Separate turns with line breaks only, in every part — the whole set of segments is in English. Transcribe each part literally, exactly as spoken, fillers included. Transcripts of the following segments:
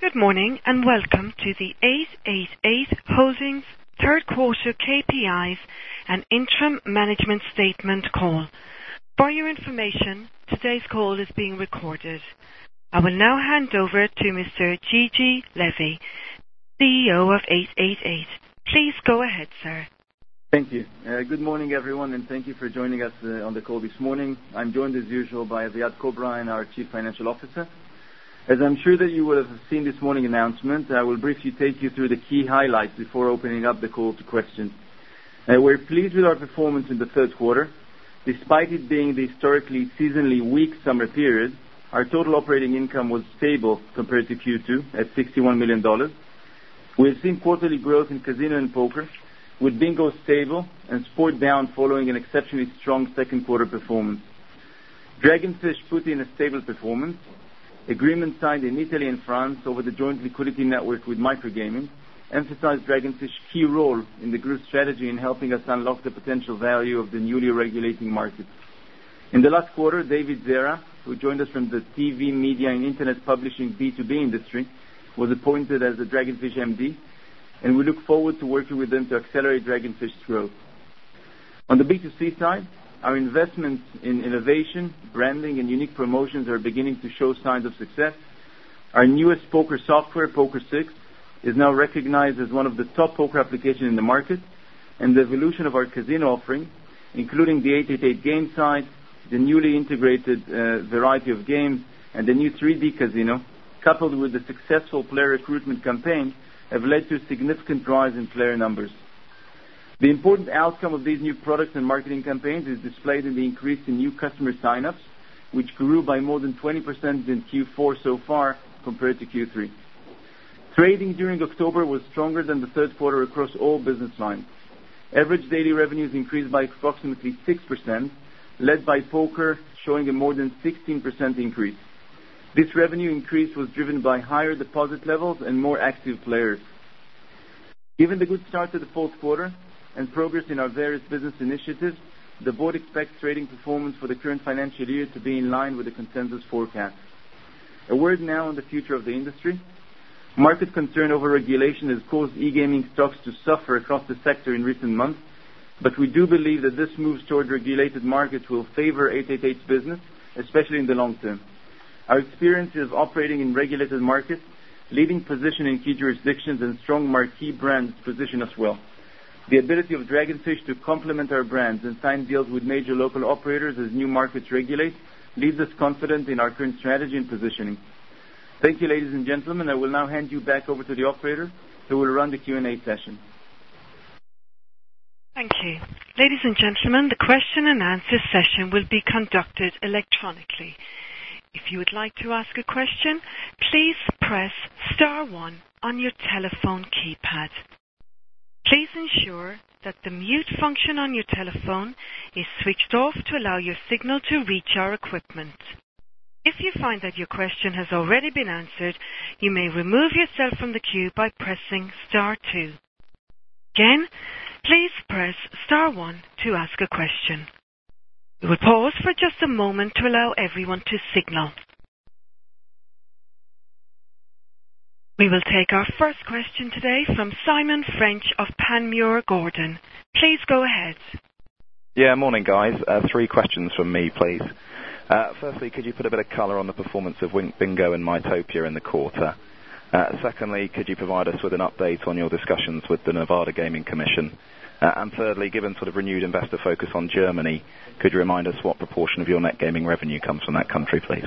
Good morning and welcome to the eight eighty-eight Holdings third quarter K P Is and interim management statement call. For your information, today's call is being recorded. I will now hand over to Mister Gigi Levy, C E O of eight eighty-eight. Please go ahead, sir.
Thank you. Uh, good morning, everyone, and thank you for joining us uh, on the call this morning. I'm joined, as usual, by Aviad Kobrine, our Chief Financial Officer. As I'm sure that you will have seen this morning's announcement, I will briefly take you through the key highlights before opening up the call to questions. Uh, we're pleased with our performance in the third quarter. Despite it being the historically seasonally weak summer period, our total operating income was stable compared to Q two at sixty-one million dollars. We have seen quarterly growth in casino and poker, with bingo stable and sport down following an exceptionally strong second quarter performance. Dragonfish put in a stable performance. Agreement signed in Italy and France over the joint liquidity network with Microgaming emphasized Dragonfish's key role in the group's strategy in helping us unlock the potential value of the newly regulating market. In the last quarter, David Zera, who joined us from the T V, media, and internet publishing B two B industry, was appointed as the Dragonfish M D, and we look forward to working with them to accelerate Dragonfish's growth. On the B two C side, our investments in innovation, branding, and unique promotions are beginning to show signs of success. Our newest poker software, Poker six, is now recognized as one of the top poker applications in the market, and the evolution of our casino offering, including the eight eighty-eight game site, the newly integrated uh, variety of games, and the new three D casino, coupled with the successful player recruitment campaign, have led to a significant rise in player numbers. The important outcome of these new products and marketing campaigns is displayed in the increase in new customer sign-ups, which grew by more than twenty percent in Q four so far compared to Q three. Trading during October was stronger than the third quarter across all business lines. Average daily revenues increased by approximately six percent, led by poker showing a more than sixteen percent increase. This revenue increase was driven by higher deposit levels and more active players. Given the good start to the fourth quarter and progress in our various business initiatives, the board expects trading performance for the current financial year to be in line with the consensus forecast. A word now on the future of the industry. Market concern over regulation has caused e-gaming stocks to suffer across the sector in recent months, but we do believe that this move toward regulated markets will favor eight eighty-eight's business, especially in the long term. Our experience of operating in regulated markets, leading position in key jurisdictions, and strong marquee brands position us well. The ability of Dragonfish to complement our brands and sign deals with major local operators as new markets regulate leaves us confident in our current strategy and positioning. Thank you, ladies and gentlemen. I will now hand you back over to the operator who will run the Q and A session.
Thank you. Ladies and gentlemen, the question and answer session will be conducted electronically. If you would like to ask a question, please press star one on your telephone keypad. Please ensure that the mute function on your telephone is switched off to allow your signal to reach our equipment. If you find that your question has already been answered, you may remove yourself from the queue by pressing star two. Again, please press star one to ask a question. We will pause for just a moment to allow everyone to signal. We will take our first question today from Simon French of Panmure Gordon. Please go ahead.
Yeah, morning guys. Uh, three questions from me, please. Uh, firstly, could you put a bit of colour on the performance of Wink Bingo and Mytopia in the quarter? Uh, secondly, could you provide us with an update on your discussions with the Nevada Gaming Commission? Uh, and thirdly, given sort of renewed investor focus on Germany, could you remind us what proportion of your net gaming revenue comes from that country, please?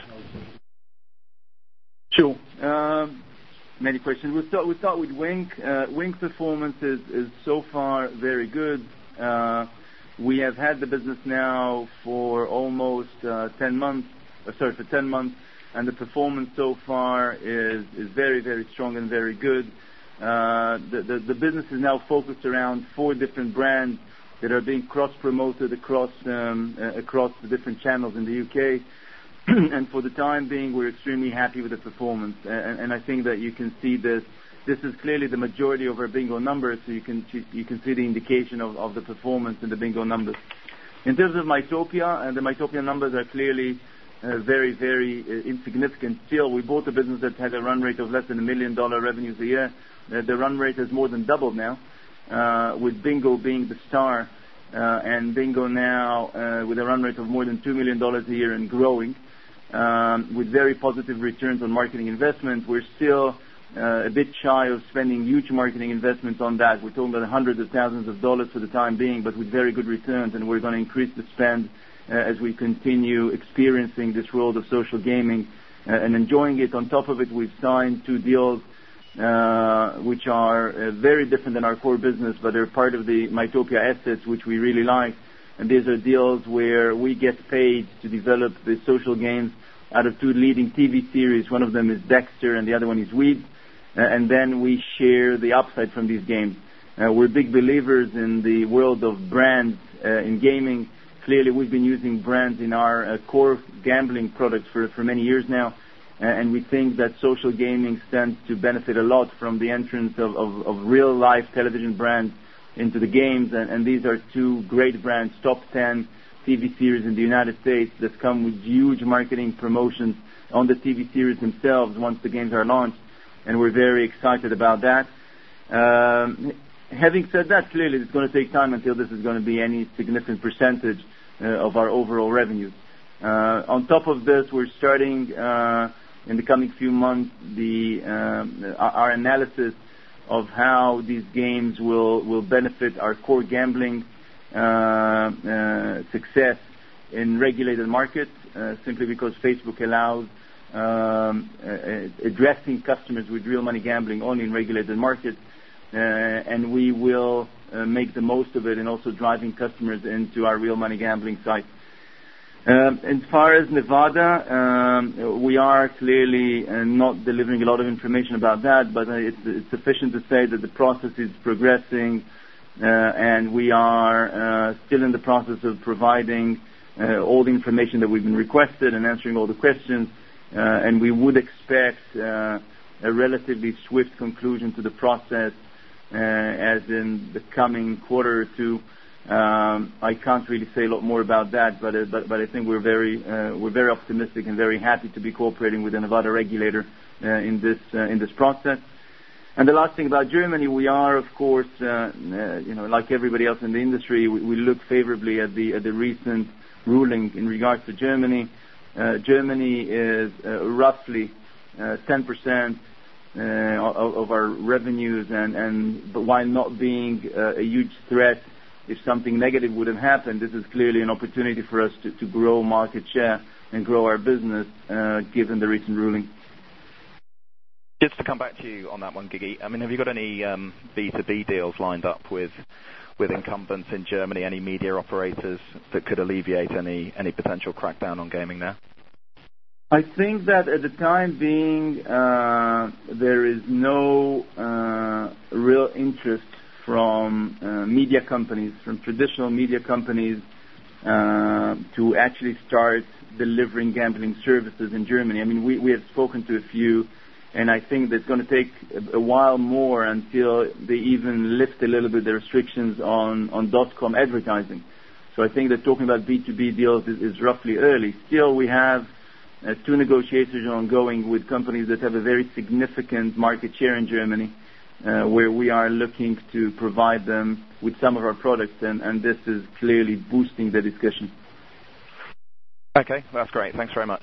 Sure. Um, many questions. We'll start, we'll start with Wink. Uh, Wink performance is, is so far very good. Uh, we have had the business now for almost uh, ten months, uh, sorry, for ten months, and the performance so far is, is very, very strong and very good. Uh, the, the, the business is now focused around four different brands that are being cross-promoted across um, uh, across the different channels in the U K. And for the time being, we're extremely happy with the performance. And, and I think that you can see this. This is clearly the majority of our bingo numbers, so you can you can see the indication of, of the performance in the bingo numbers. In terms of Mytopia, and the Mytopia numbers are clearly uh, very, very uh, insignificant still. We bought a business that had a run rate of less than a million dollar revenues a year. Uh, the run rate has more than doubled now, uh, with Bingo being the star, uh, and Bingo now uh, with a run rate of more than two million dollars a year and growing, um, with very positive returns on marketing investment. We're still uh, a bit shy of spending huge marketing investments on that. We're talking about hundreds of thousands of dollars for the time being, but with very good returns, and we're going to increase the spend uh, as we continue experiencing this world of social gaming uh, and enjoying it. On top of it, we've signed two deals Uh, which are uh, very different than our core business, but they're part of the Mytopia assets, which we really like. And these are deals where we get paid to develop the social games out of two leading T V series. One of them is Dexter, and the other one is Weeds. Uh, and then we share the upside from these games. Uh, we're big believers in the world of brands uh, in gaming. Clearly, we've been using brands in our uh, core gambling products for, for many years now. Uh, and we think that social gaming stands to benefit a lot from the entrance of, of, of real-life television brands into the games. And, and these are two great brands, top ten T V series in the United States that come with huge marketing promotions on the T V series themselves once the games are launched. And we're very excited about that. Um, having said that, clearly it's going to take time until this is going to be any significant percentage uh, of our overall revenues. Uh, on top of this, we're starting uh, in the coming few months the um, our analysis of how these games will, will benefit our core gambling uh, uh, success in regulated markets, uh, simply because Facebook allows um, uh, addressing customers with real money gambling only in regulated markets, uh, and we will uh, make the most of it and also driving customers into our real money gambling site. Um, as far as Nevada, um, we are clearly uh, not delivering a lot of information about that, but uh, it's, it's sufficient to say that the process is progressing, uh, and we are uh, still in the process of providing uh, all the information that we've been requested and answering all the questions, uh, and we would expect uh, a relatively swift conclusion to the process uh, as in the coming quarter or two. Um, I can't really say a lot more about that, but uh, but, but I think we're very uh, we're very optimistic and very happy to be cooperating with the Nevada regulator uh, in this uh, in this process. And the last thing about Germany, we are of course uh, uh, you know like everybody else in the industry, we, we look favorably at the at the recent ruling in regards to Germany. Uh, Germany is uh, roughly uh, ten percent uh, of, of our revenues, and and but while not being uh, a huge threat. If something negative would have happened, this is clearly an opportunity for us to, to grow market share and grow our business, uh, given the recent ruling.
Just to come back to you on that one, Gigi, I mean, have you got any um, B two B deals lined up with with incumbents in Germany, any media operators that could alleviate any, any potential crackdown on gaming there?
I think that at the time being, uh, there is no uh, real interest from uh, media companies, from traditional media companies, uh, to actually start delivering gambling services in Germany. I mean, we, we have spoken to a few, and I think that it's going to take a, a while more until they even lift a little bit the restrictions on, on dot-com advertising. So I think that talking about B two B deals is, is roughly early. Still, we have uh, two negotiations ongoing with companies that have a very significant market share in Germany, Uh, where we are looking to provide them with some of our products, and, and this is clearly boosting the discussion.
Okay, that's great. Thanks very much.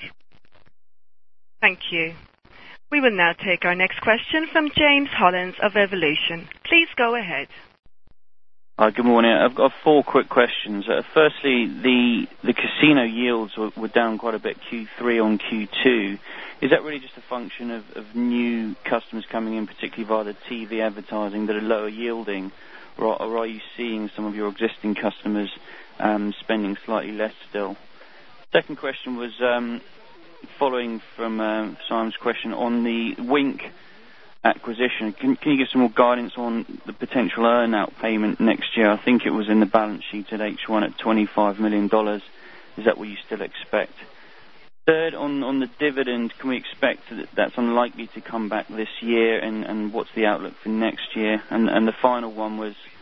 Thank you. We will now take our next question from James Hollins of Evolution. Please go ahead.
Hi, good morning. I've got four quick questions. Uh, firstly, the the casino yields were, were down quite a bit Q three on Q two. Is that really just a function of, of new customers coming in, particularly via the T V advertising, that are lower yielding, or, or are you seeing some of your existing customers um, spending slightly less still? Second question was um, following from um, Simon's question on the Wink acquisition. Can, can you give some more guidance on the potential earn-out payment next year? I think it was in the balance sheet at H one at twenty-five million dollars. Is that what you still expect? Third, on, on the dividend, can we expect that that's unlikely to come back this year, and, and what's the outlook for next year? And, and the final one was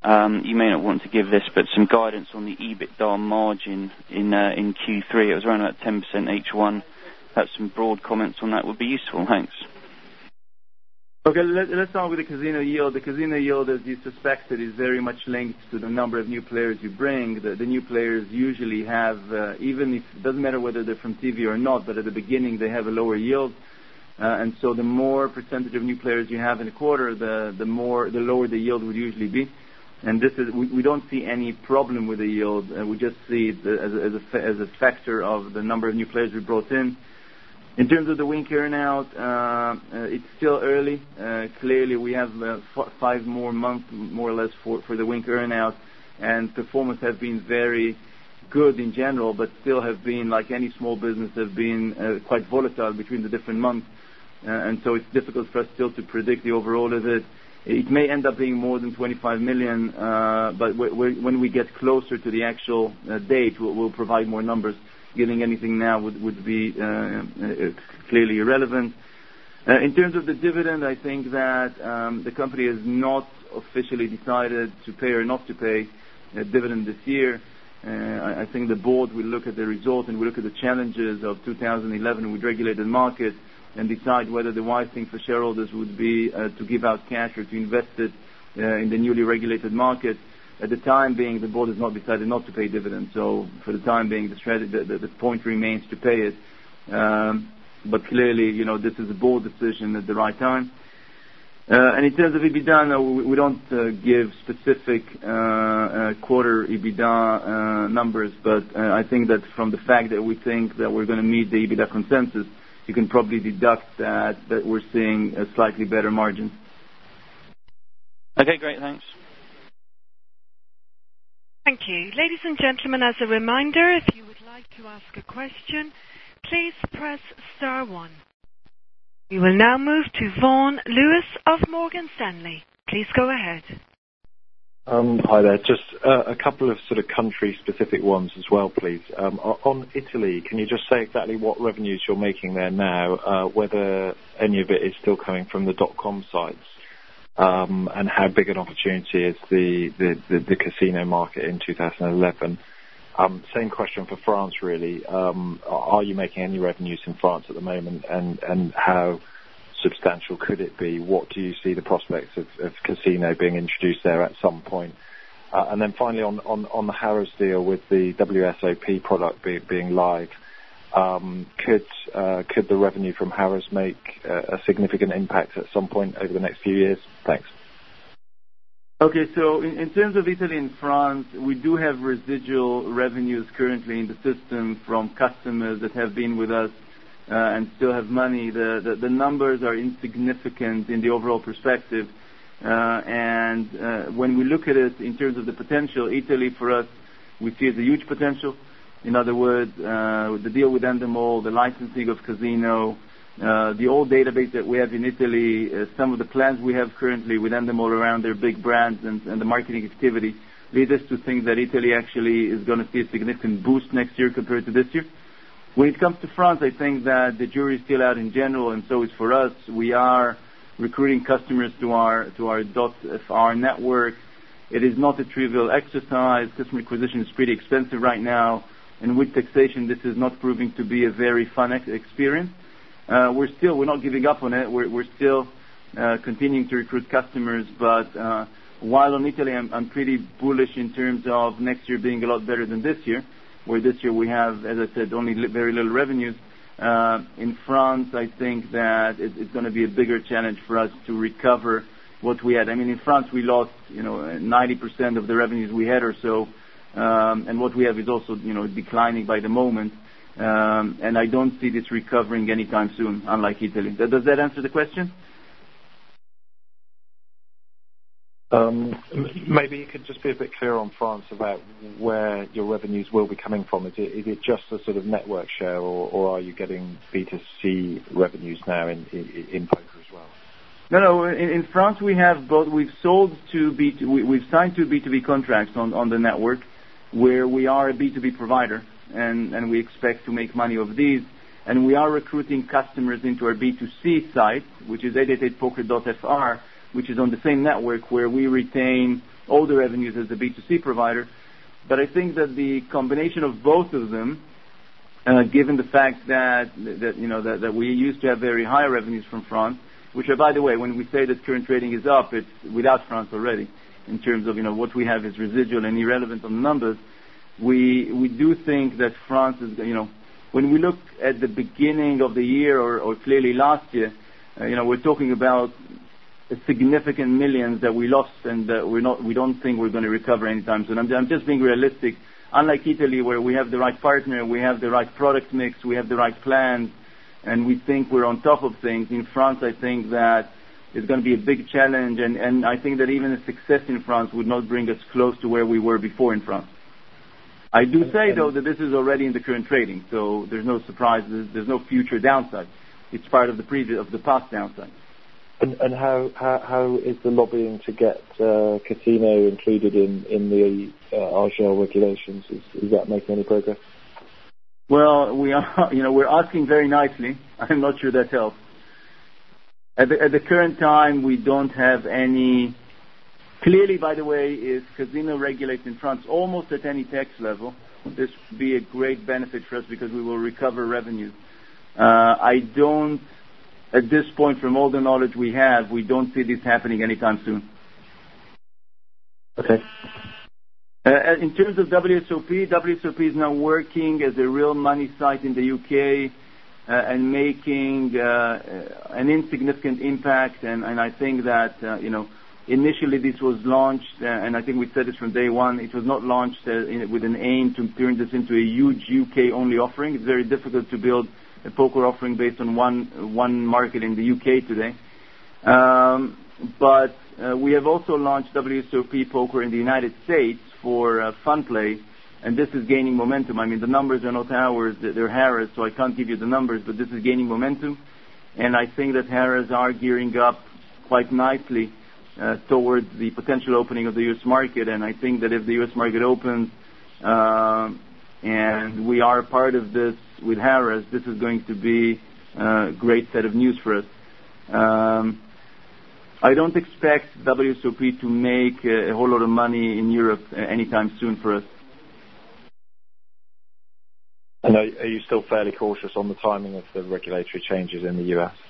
Um, you may not want to give this, but some guidance on the EBITDA margin in uh, in Q three. It was around about ten percent H one. Perhaps some broad comments on that would be useful. Thanks.
Okay, let, let's start with the casino yield. The casino yield, as you suspected, is very much linked to the number of new players you bring. The, the new players usually have, uh, even if it doesn't matter whether they're from T V or not, but at the beginning they have a lower yield. Uh, and so the more percentage of new players you have in a quarter, the, the more, the lower the yield would usually be. And this is, we, we don't see any problem with the yield. Uh, we just see it as a, as, a, as a factor of the number of new players we brought in. In terms of the Wink earnout, uh, uh, it's still early. Uh, clearly, we have uh, f- five more months, more or less, for, for the Wink earnout, and performance has been very good in general, but still have been, like any small business, have been uh, quite volatile between the different months. Uh, and so it's difficult for us still to predict the overall of it. It may end up being more than twenty-five million, uh, but w- w- when we get closer to the actual uh, date, we'll, we'll provide more numbers. Giving anything now would, would be uh, uh, clearly irrelevant. Uh, in terms of the dividend, I think that um, the company has not officially decided to pay or not to pay a dividend this year. Uh, I, I think the board will look at the result and will look at the challenges of two thousand eleven with regulated markets and decide whether the wise thing for shareholders would be uh, to give out cash or to invest it uh, in the newly regulated market. At the time being, the board has not decided not to pay dividends. So for the time being, the, strategy, the, the, the point remains to pay it. Um, but clearly, you know, this is a board decision at the right time. Uh, and in terms of EBITDA, no, we, we don't uh, give specific uh, uh, quarter EBITDA uh, numbers, but uh, I think that from the fact that we think that we're going to meet the EBITDA consensus, you can probably deduct that, that we're seeing a slightly better margin.
Okay, great, thanks.
Thank you. Ladies and gentlemen, as a reminder, if you would like to ask a question, please press star one. We will now move to Vaughan Lewis of Morgan Stanley. Please go ahead.
Um, hi there. Just uh, a couple of sort of country-specific ones as well, please. Um, on Italy, can you just say exactly what revenues you're making there now, uh, whether any of it is still coming from the dot-com sites? Um, and how big an opportunity is the, the, the, the casino market in two thousand eleven? Um, same question for France, really. Um, are you making any revenues in France at the moment, and, and how substantial could it be? What do you see the prospects of, of casino being introduced there at some point? Uh, and then finally, on, on, on the Harrods deal with the W S O P product be, being live, Um, could uh, could the revenue from Harrods make uh, a significant impact at some point over the next few years? Thanks.
Okay, so in, in terms of Italy and France, we do have residual revenues currently in the system from customers that have been with us uh, and still have money. The, the, the numbers are insignificant in the overall perspective. Uh, and uh, when we look at it in terms of the potential, Italy for us, we see as a huge potential. In other words, uh, the deal with Endemol, the licensing of Casino, uh, the old database that we have in Italy, uh, some of the plans we have currently with Endemol around their big brands and, and the marketing activity lead us to think that Italy actually is going to see a significant boost next year compared to this year. When it comes to France, I think that the jury is still out in general, and so is for us. We are recruiting customers to our to our .fr network. It is not a trivial exercise. Customer acquisition is pretty expensive right now. And with taxation, this is not proving to be a very fun ex- experience. Uh, we're still, we're not giving up on it. We're, we're still uh, continuing to recruit customers. But uh, while on Italy, I'm, I'm pretty bullish in terms of next year being a lot better than this year, where this year we have, as I said, only li- very little revenues. Uh, in France, I think that it, it's going to be a bigger challenge for us to recover what we had. I mean, in France, we lost, you know, ninety percent of the revenues we had or so. Um, and what we have is also, you know, declining by the moment. Um, and I don't see this recovering anytime soon, unlike Italy. Does that answer the question?
Um, maybe you could just be a bit clearer on France about where your revenues will be coming from. Is it, is it just a sort of network share, or, or are you getting B two C revenues now in, in, in poker as well?
No, no. In, in France, we have both. We've sold to B two, we, we've signed two B two B contracts on, on the network, where we are a B two B provider, and, and we expect to make money of these. And we are recruiting customers into our B two C site, which is eight eight eight poker dot f r, which is on the same network where we retain all the revenues as a B two C provider. But I think that the combination of both of them, uh, given the fact that, that you know, that, that we used to have very high revenues from France, which are, by the way, when we say that current trading is up, it's without France already, in terms of, you know, what we have is residual and irrelevant on the numbers. We, we do think that France is, you know, when we look at the beginning of the year or, or clearly last year, uh, you know, we're talking about a significant millions that we lost, and uh, we're not, we don't think we're going to recover anytime soon. I'm, I'm just being realistic. Unlike Italy, where we have the right partner, we have the right product mix, we have the right plans, and we think we're on top of things. In France, I think that it's going to be a big challenge, and, and I think that even a success in France would not bring us close to where we were before in France. I do say, though, that this is already in the current trading, so there's no surprise. There's, there's no future downside. It's part of the previous, of the past downside.
And, and how, how how is the lobbying to get uh, casino included in in the uh, Argel regulations? Is, is that making any progress?
Well, we are, you know, we're asking very nicely. I'm not sure that helps. At the, at the current time, we don't have any. Clearly, by the way, is casino regulated in France almost at any tax level. This would be a great benefit for us because we will recover revenues. Uh, I don't. At this point, from all the knowledge we have, we don't see this happening anytime soon.
Okay.
Uh, in terms of W S O P, W S O P is now working as a real money site in the U K uh, and making uh, an insignificant impact. And, and I think that, uh, you know, initially this was launched, uh, and I think we said this from day one, it was not launched uh, in, with an aim to turn this into a huge U K-only offering. It's very difficult to build a poker offering based on one one market in the U K today. Um, but uh, we have also launched W S O P Poker in the United States for uh, fun play, and this is gaining momentum. I mean, the numbers are not ours, they're Harrah's, so I can't give you the numbers, but this is gaining momentum. And I think that Harrah's are gearing up quite nicely uh, towards the potential opening of the U S market. And I think that if the U S market opens, uh, and we are part of this with Harrah's, this is going to be a great set of news for us. Um, I don't expect W S O P to make a, a whole lot of money in Europe uh, anytime soon for us.
And are, are you still fairly cautious on the timing of the regulatory changes in the U S?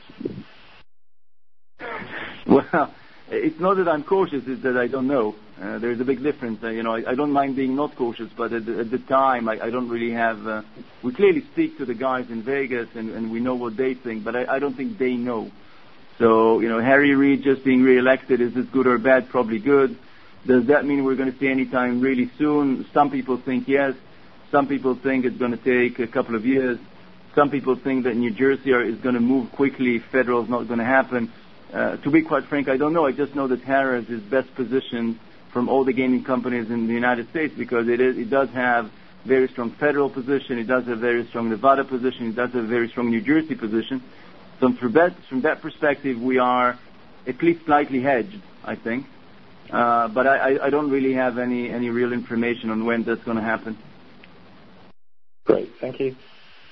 Well, it's not that I'm cautious, it's that I don't know. Uh, there's a big difference. Uh, you know, I, I don't mind being not cautious, but at the, at the time, I, I don't really have... Uh, we clearly speak to the guys in Vegas, and, and we know what they think, but I, I don't think they know. So, you know, Harry Reid just being re-elected, is this good or bad? Probably good. Does that mean we're going to see any time really soon? Some people think yes. Some people think it's going to take a couple of years. Some people think that New Jersey are, is going to move quickly. Federal is not going to happen. Uh, to be quite frank, I don't know. I just know that Harrah's is best positioned from all the gaming companies in the United States because it is, it does have very strong federal position. It does have very strong Nevada position. It does have a very strong New Jersey position. So from that, from that perspective, we are at least slightly hedged, I think. Uh, but I, I don't really have any, any real information on when that's going to happen.
Great. Thank you.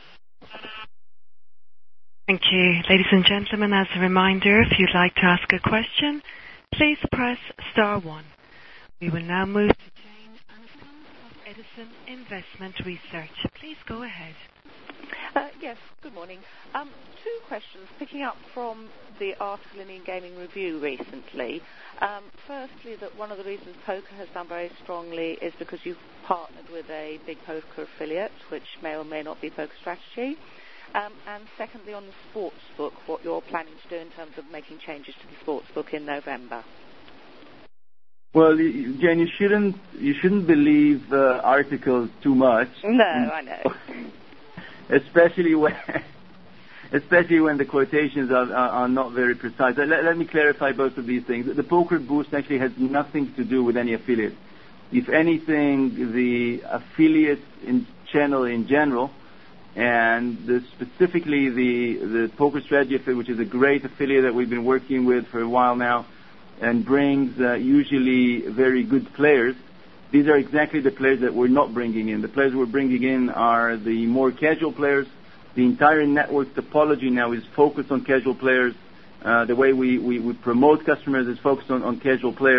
Thank you. Ladies and gentlemen, as a reminder, if you'd like to ask a question, please press star one. We will now move to Jane Anderson of Edison Investment Research. Please go ahead.
Uh, yes, good morning. Um, two questions, picking up from the article in the Gaming Review recently. Um, firstly, that one of the reasons poker has done very strongly is because you've partnered with a big poker affiliate, which may or may not be Poker Strategy. Um, and secondly, on the sports book, what you're planning to do in terms of making changes to the sports book in November.
Well, Jane, you shouldn't you shouldn't believe uh, articles too much.
No, I know.
especially when especially when the quotations are, are, are not very precise. Let, let me clarify both of these things. The Poker Boost actually has nothing to do with any affiliate. If anything, the affiliate in channel in general, and the, specifically the, the Poker Strategy affiliate, which is a great affiliate that we've been working with for a while now, and brings uh, usually very good players. These are exactly the players that we're not bringing in. The players we're bringing in are the more casual players. The entire network topology now is focused on casual players. Uh, the way we, we, we promote customers is focused on, on casual players.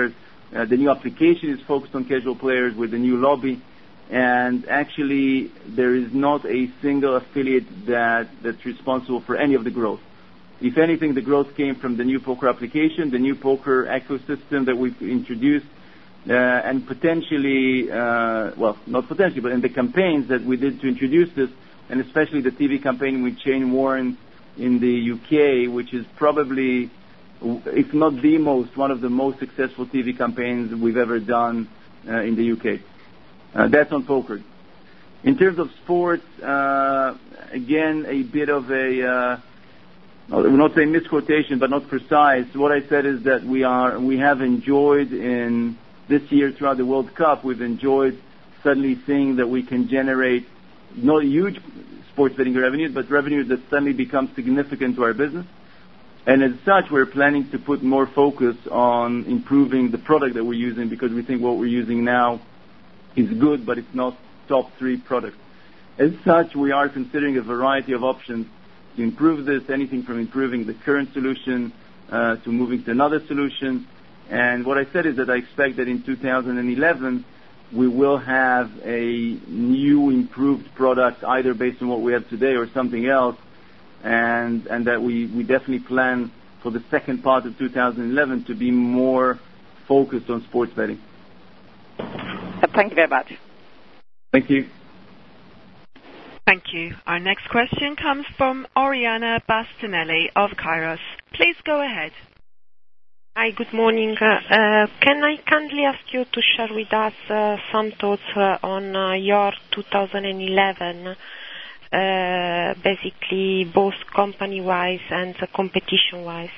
Uh, the new application is focused on casual players with the new lobby. And actually, there is not a single affiliate that, that's responsible for any of the growth. If anything, the growth came from the new poker application, the new poker ecosystem that we've introduced, uh, and potentially, uh, well, not potentially, but in the campaigns that we did to introduce this, and especially the T V campaign with Shane Warne in the U K, which is probably, if not the most, one of the most successful T V campaigns we've ever done uh, in the U K. Uh, that's on poker. In terms of sports, uh, again, a bit of a, uh, I will not say misquotation, but not precise. What I said is that we are, we have enjoyed in this year throughout the World Cup, we've enjoyed suddenly seeing that we can generate not huge sports betting revenues, but revenues that suddenly become significant to our business. And as such, we're planning to put more focus on improving the product that we're using, because we think what we're using now is good, but it's not top three product. As such, we are considering a variety of options to improve this, anything from improving the current solution uh, to moving to another solution. And what I said is that I expect that in two thousand eleven, we will have a new improved product, either based on what we have today or something else, and, and that we, we definitely plan for the second part of two thousand eleven to be more focused on sports betting.
Thank you very much.
Thank you.
Thank you. Our next question comes from Oriana Bastinelli of Kairos. Please go ahead.
Hi, good morning. Uh, uh, can I kindly ask you to share with us uh, some thoughts uh, on uh, your two thousand eleven, uh, basically both company-wise and uh, competition-wise?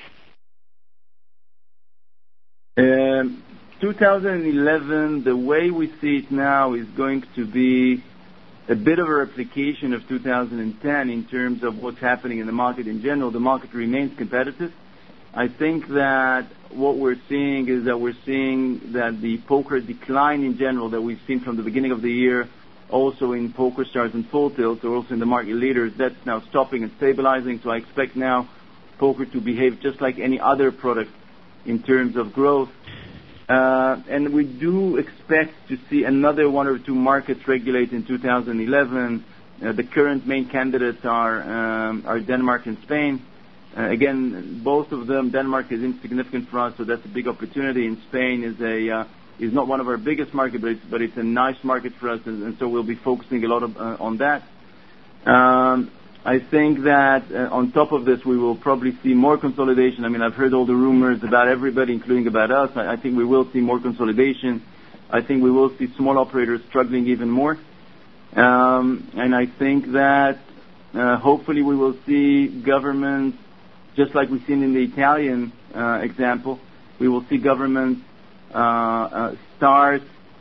Um, two thousand eleven, the way we see it now, is going to be a bit of a replication of two thousand ten in terms of what's happening in the market in general. The market remains competitive. I think that what we're seeing is that we're seeing that the poker decline in general that we've seen from the beginning of the year, also in PokerStars and Full Tilt, or also in the market leaders, that's now stopping and stabilizing. So I expect now poker to behave just like any other product in terms of growth. Uh, and we do expect to see another one or two markets regulate in two thousand eleven. Uh, the current main candidates are um, are Denmark and Spain. Uh, again, both of them, Denmark is insignificant for us, so that's a big opportunity. And Spain is a uh, is not one of our biggest markets, but it's, but it's a nice market for us, and, and so we'll be focusing a lot of, uh, on that. Um, I think that uh, on top of this, we will probably see more consolidation. I mean, I've heard all the rumors about everybody, including about us. I, I think we will see more consolidation. I think we will see small operators struggling even more. Um, and I think that uh, hopefully we will see governments, just like we've seen in the Italian uh, example, we will see governments uh, uh, start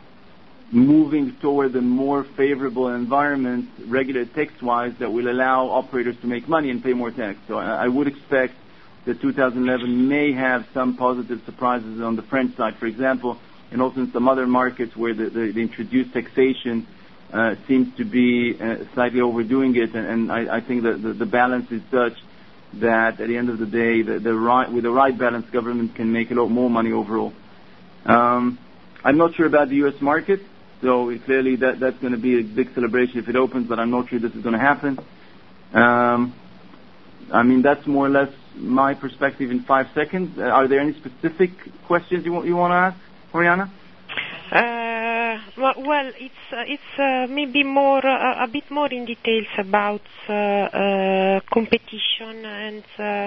moving toward a more favorable environment, regulated tax-wise, that will allow operators to make money and pay more tax. So I, I would expect that two thousand eleven may have some positive surprises on the French side, for example, and also in some other markets where the, the, the introduced taxation uh, seems to be uh, slightly overdoing it, and, and I, I think that the, the balance is such that at the end of the day, the, the right, with the right balance, government can make a lot more money overall. Um, I'm not sure about the U S market, so clearly that, that's going to be a big celebration if it opens, but I'm not sure this is going to happen. Um, I mean, that's more or less my perspective in five seconds. Uh, are there any specific questions you want, you want to ask, Oriana?
Uh, well, it's uh, it's uh, maybe more uh, a bit more in details about uh, uh, competition and uh,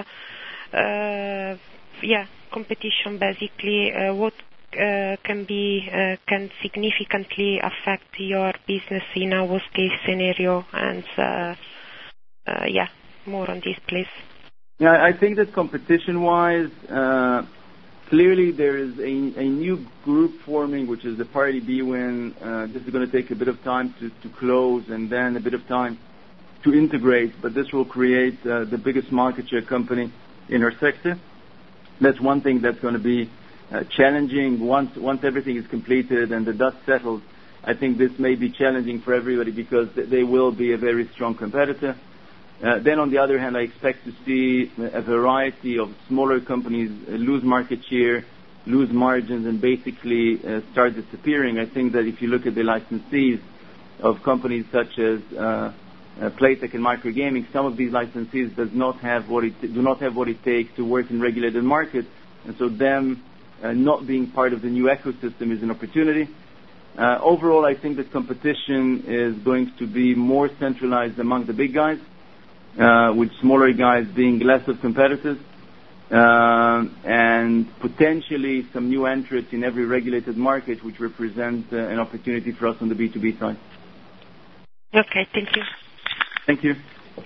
uh, yeah, competition basically. Uh, what uh, can be uh, can significantly affect your business in a worst case scenario, and uh, uh, yeah, more on this, please.
Yeah, I think that competition-wise. Uh, Clearly, there is a, a new group forming, which is the Party bwin. Uh, this is going to take a bit of time to, to close, and then a bit of time to integrate. But this will create uh, the biggest market share company in our sector. That's one thing that's going to be uh, challenging once once everything is completed and the dust settles. I think this may be challenging for everybody because th- they will be a very strong competitor. Uh, then, on the other hand, I expect to see a variety of smaller companies lose market share lose margins and basically uh, start disappearing. I think that if you look at the licensees of companies such as uh, uh, Playtech and Microgaming, some of these licensees does not have what it do not have what it takes to work in regulated markets, and so them uh, not being part of the new ecosystem is an opportunity. Uh, overall, I think that competition is going to be more centralized among the big guys, uh, with smaller guys being less of competitors, uh, and potentially some new entrants in every regulated market, which represent uh, an opportunity for us on the B two B side.
Okay, thank you.
Thank you.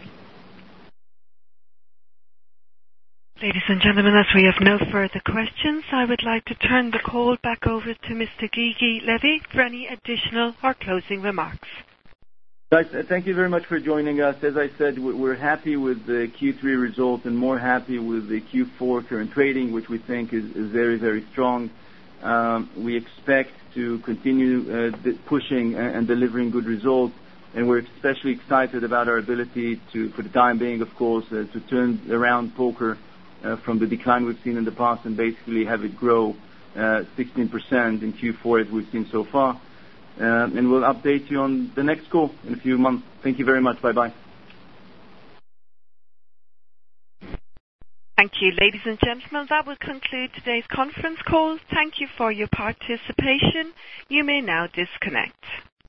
Ladies and gentlemen, as we have no further questions, I would like to turn the call back over to Mister Gigi Levy for any additional or closing remarks.
Guys, thank you very much for joining us. As I said, we're happy with the Q three result and more happy with the Q four current trading, which we think is, is very, very strong. Um, we expect to continue uh, pushing and delivering good results, and we're especially excited about our ability to, for the time being, of course, uh, to turn around poker Uh, from the decline we've seen in the past and basically have it grow uh, sixteen percent in Q four as we've seen so far. Uh, and we'll update you on the next call in a few months. Thank you very much. Bye-bye.
Thank you, ladies and gentlemen. That will conclude today's conference call. Thank you for your participation. You may now disconnect.